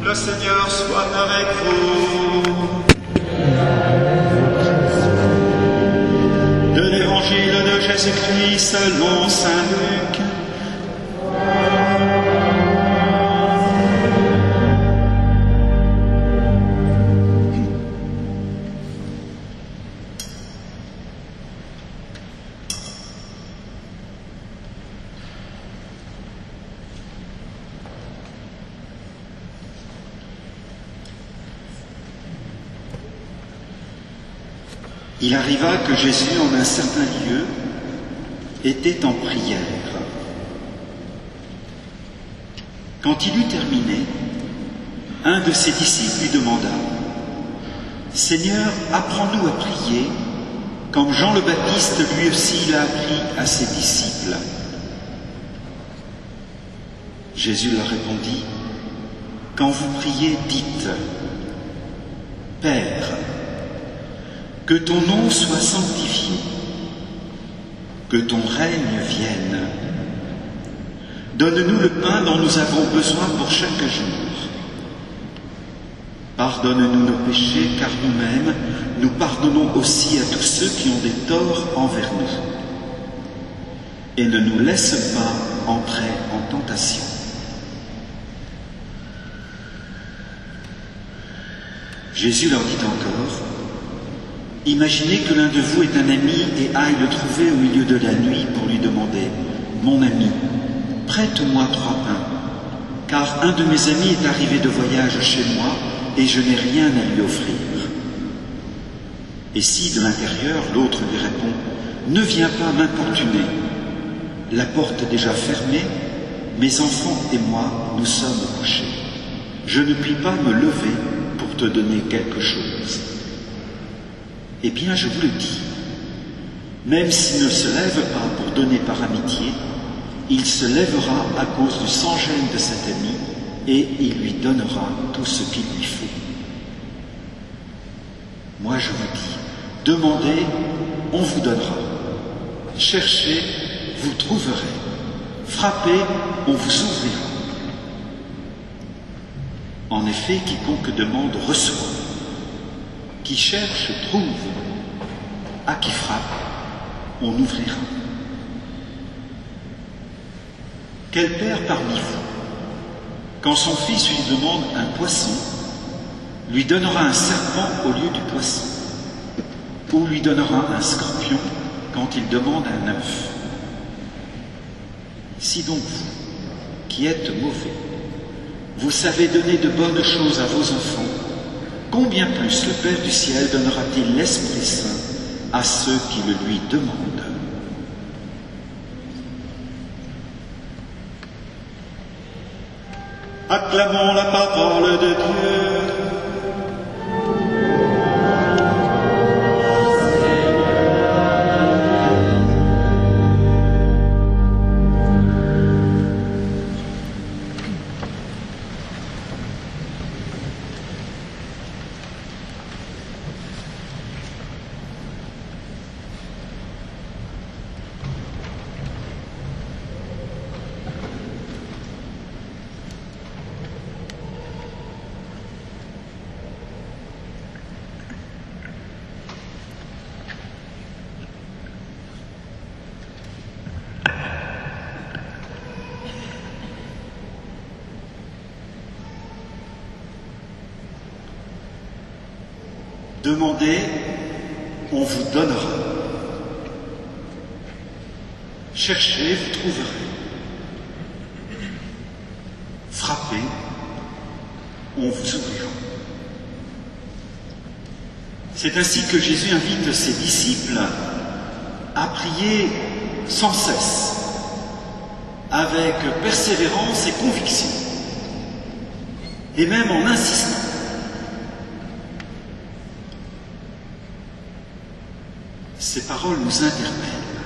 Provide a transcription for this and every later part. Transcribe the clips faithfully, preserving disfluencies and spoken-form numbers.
Le Seigneur soit avec vous. De l'Évangile de Jésus-Christ selon saint Luc. Il arriva que Jésus, en un certain lieu, était en prière. Quand il eut terminé, un de ses disciples lui demanda « Seigneur, apprends-nous à prier, comme Jean le Baptiste lui aussi l'a appris à ses disciples. » Jésus leur répondit « Quand vous priez, dites « Père, que ton nom soit sanctifié, que ton règne vienne. Donne-nous le pain dont nous avons besoin pour chaque jour. Pardonne-nous nos péchés, car nous-mêmes, nous pardonnons aussi à tous ceux qui ont des torts envers nous. Et ne nous laisse pas entrer en tentation. » Jésus leur dit encore, « Imaginez que l'un de vous est un ami et aille le trouver au milieu de la nuit pour lui demander « Mon ami, prête-moi trois pains, car un de mes amis est arrivé de voyage chez moi et je n'ai rien à lui offrir. » Et si de l'intérieur l'autre lui répond « Ne viens pas m'importuner, la porte est déjà fermée, mes enfants et moi nous sommes couchés. Je ne puis pas me lever pour te donner quelque chose. » Eh bien, je vous le dis, même s'il ne se lève pas pour donner par amitié, il se lèvera à cause du sans-gêne de cet ami et il lui donnera tout ce qu'il lui faut. Moi, je vous dis, demandez, on vous donnera. Cherchez, vous trouverez. Frappez, on vous ouvrira. En effet, quiconque demande reçoit. Qui cherche, trouve. À qui frappe, on ouvrira. Quel père parmi vous, quand son fils lui demande un poisson, lui donnera un serpent au lieu du poisson, ou lui donnera un scorpion quand il demande un œuf? Si donc vous, qui êtes mauvais, vous savez donner de bonnes choses à vos enfants, combien plus le Père du ciel donnera-t-il l'Esprit Saint à ceux qui le lui demandent? Acclamons la parole de Dieu. Demandez, on vous donnera. Cherchez, vous trouverez. Frappez, on vous ouvrira. C'est ainsi que Jésus invite ses disciples à prier sans cesse, avec persévérance et conviction, et même en insistant. Ces paroles nous interpellent,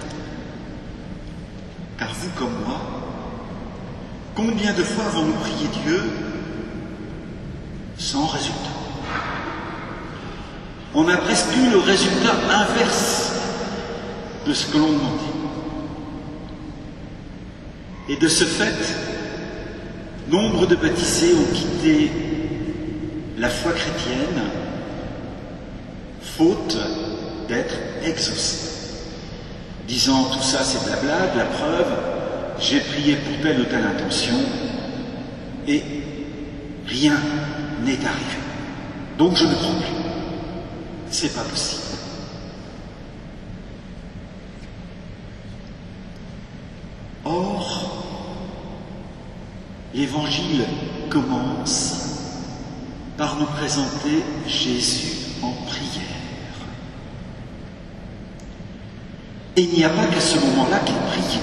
car vous comme moi, combien de fois avons-nous prié Dieu sans résultat? On a presque eu le résultat inverse de ce que l'on demandait. Et de ce fait, nombre de baptisés ont quitté la foi chrétienne, faute d'être exaucée. Disant tout ça c'est de la blague, la preuve, j'ai prié pour telle ou telle intention et rien n'est arrivé. Donc je ne crois plus. C'est pas possible. Or, l'Évangile commence par nous présenter Jésus en prière. Et il n'y a pas qu'à ce moment-là qu'il prie.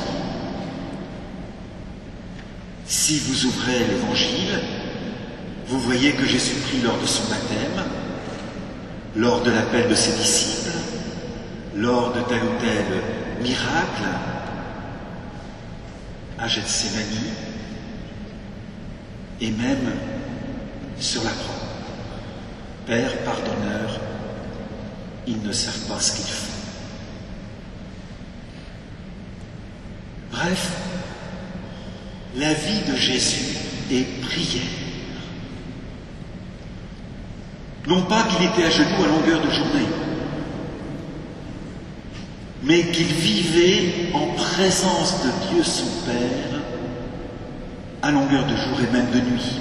Si vous ouvrez l'Évangile, vous voyez que Jésus prie lors de son baptême, lors de l'appel de ses disciples, lors de tel ou tel miracle, à Gethsémani, et même sur la croix. Père pardonneur, ils ne savent pas ce qu'ils font. Bref, la vie de Jésus est prière. Non pas qu'il était à genoux à longueur de journée, mais qu'il vivait en présence de Dieu son Père à longueur de jour et même de nuit.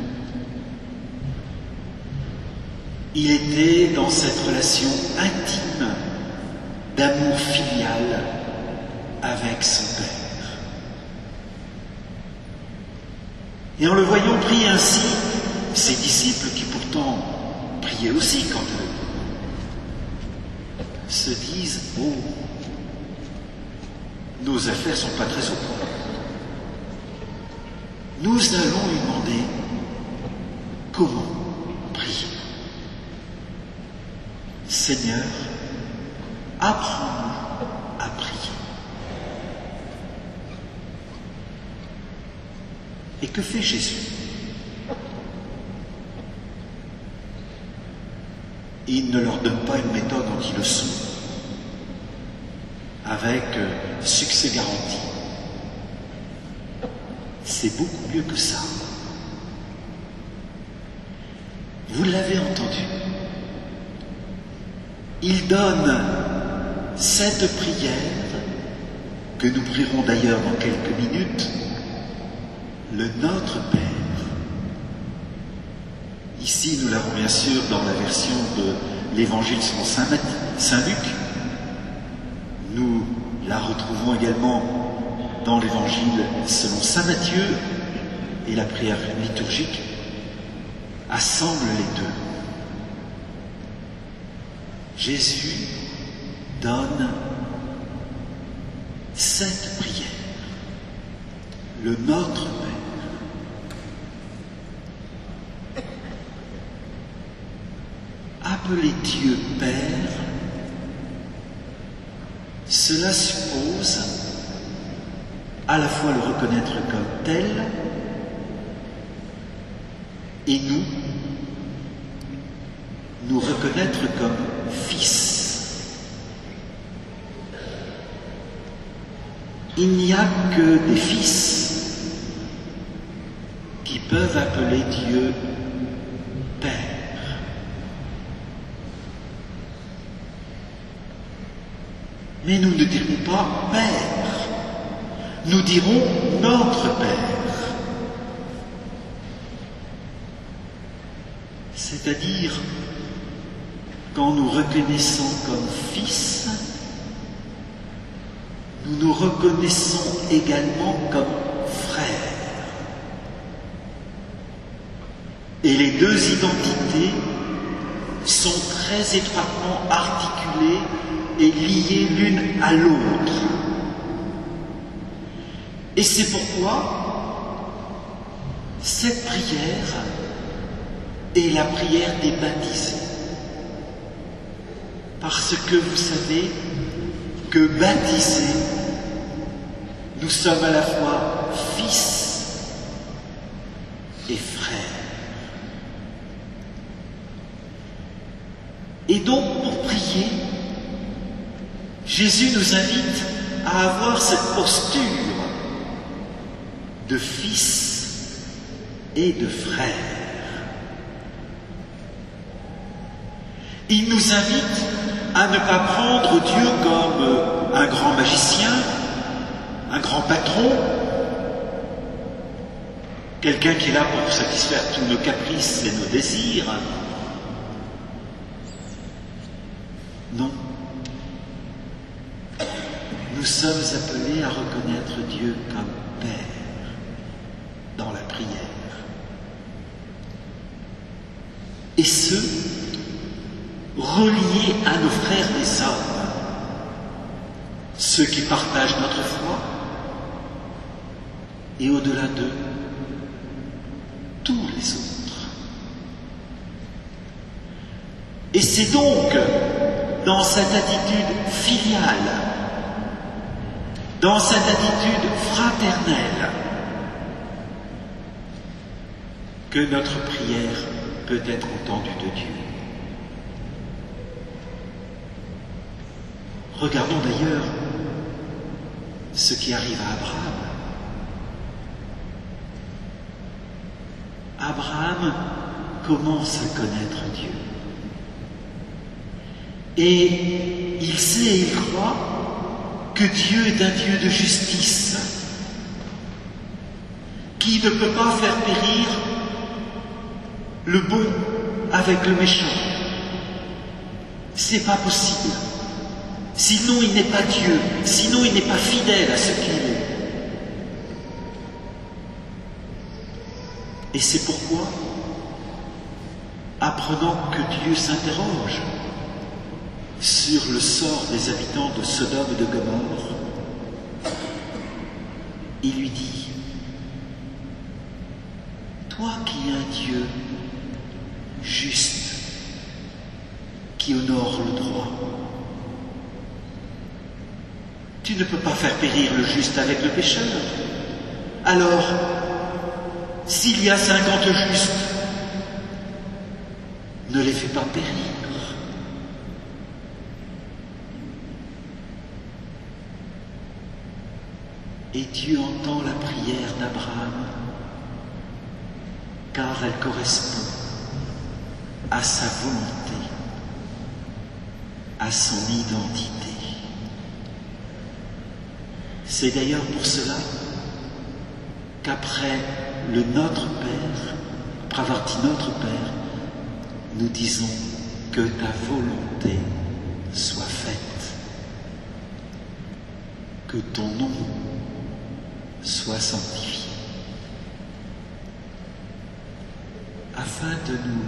Il était dans cette relation intime d'amour filial avec son Père. Et en le voyant prier ainsi, ses disciples qui pourtant priaient aussi quand eux, se disent « Oh, nos affaires ne sont pas très au point. Nous allons lui demander comment prier. Seigneur, apprends-nous à prier. » Et que fait Jésus? Il ne leur donne pas une méthode anti-leçon avec succès garanti. C'est beaucoup mieux que ça. Vous l'avez entendu. Il donne cette prière, que nous prierons d'ailleurs dans quelques minutes, le Notre Père. Ici, nous l'avons bien sûr dans la version de l'Évangile selon Saint, Saint Luc. Nous la retrouvons également dans l'Évangile selon Saint Matthieu, et la prière liturgique assemble les deux. Jésus donne cette prière, le Notre Père. Appeler Dieu Père, cela suppose à la fois le reconnaître comme tel, et nous, nous reconnaître comme fils. Il n'y a que des fils qui peuvent appeler Dieu Père. Mais nous ne dirons pas Père, nous dirons notre Père. C'est-à-dire, quand nous reconnaissons comme fils, nous nous reconnaissons également comme frères. Et les deux identités sont très étroitement articulées et liées l'une à l'autre. Et c'est pourquoi cette prière est la prière des baptisés. Parce que vous savez que baptisés, nous sommes à la fois fils et frères. Et donc, pour prier, Jésus nous invite à avoir cette posture de fils et de frère. Il nous invite à ne pas prendre Dieu comme un grand magicien, un grand patron, quelqu'un qui est là pour satisfaire tous nos caprices et nos désirs. Non. Nous sommes appelés à reconnaître Dieu comme Père dans la prière. Et ce, reliés à nos frères des hommes, ceux qui partagent notre foi, et au-delà d'eux, tous les autres. Et c'est donc dans cette attitude filiale, dans cette attitude fraternelle, que notre prière peut être entendue de Dieu. Regardons d'ailleurs ce qui arrive à Abraham. Abraham commence à connaître Dieu. Et il sait et il croit que Dieu est un Dieu de justice, qui ne peut pas faire périr le bon avec le méchant. C'est pas possible. Sinon il n'est pas Dieu, sinon il n'est pas fidèle à ce qu'il est. Et c'est pourquoi, apprenant que Dieu s'interroge sur le sort des habitants de Sodome et de Gomorrhe, il lui dit: toi qui es un Dieu juste, qui honore le droit, tu ne peux pas faire périr le juste avec le pécheur. Alors, s'il y a cinquante justes, ne les fais pas périr. Et Dieu entend la prière d'Abraham, car elle correspond à sa volonté, à son identité. C'est d'ailleurs pour cela qu'après le Notre Père, après avoir dit Notre Père, nous disons que ta volonté soit faite, que ton nom soit sanctifié, afin de nous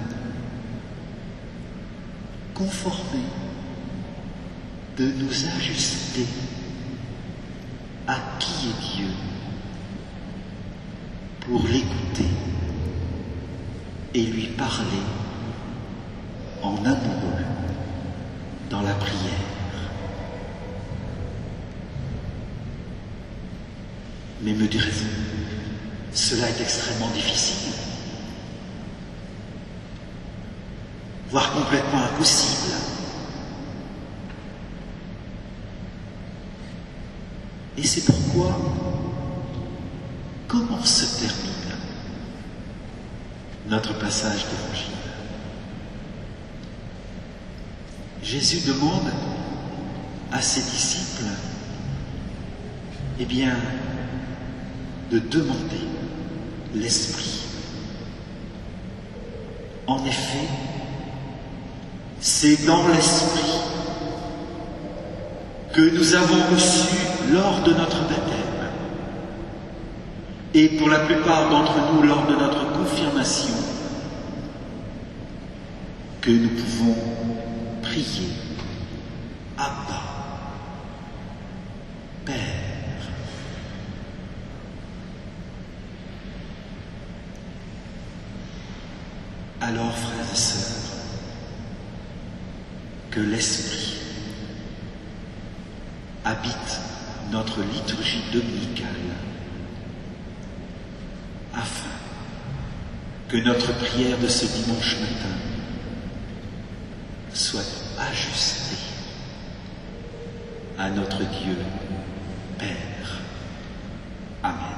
conformer, de nous ajuster à qui est Dieu, pour l'écouter et lui parler en amoureux dans la prière. Mais me direz-vous, cela est extrêmement difficile, voire complètement impossible. Et c'est pourquoi, comment se termine notre passage d'évangile? Jésus demande à ses disciples, eh bien, de demander l'Esprit. En effet, c'est dans l'Esprit que nous avons reçu lors de notre baptême, et pour la plupart d'entre nous lors de notre confirmation, que nous pouvons prier Abba, Père. Alors, frères et sœurs, que l'Esprit habite notre liturgie dominicale, afin que notre prière de ce dimanche matin soit ajustée à notre Dieu Père. Amen.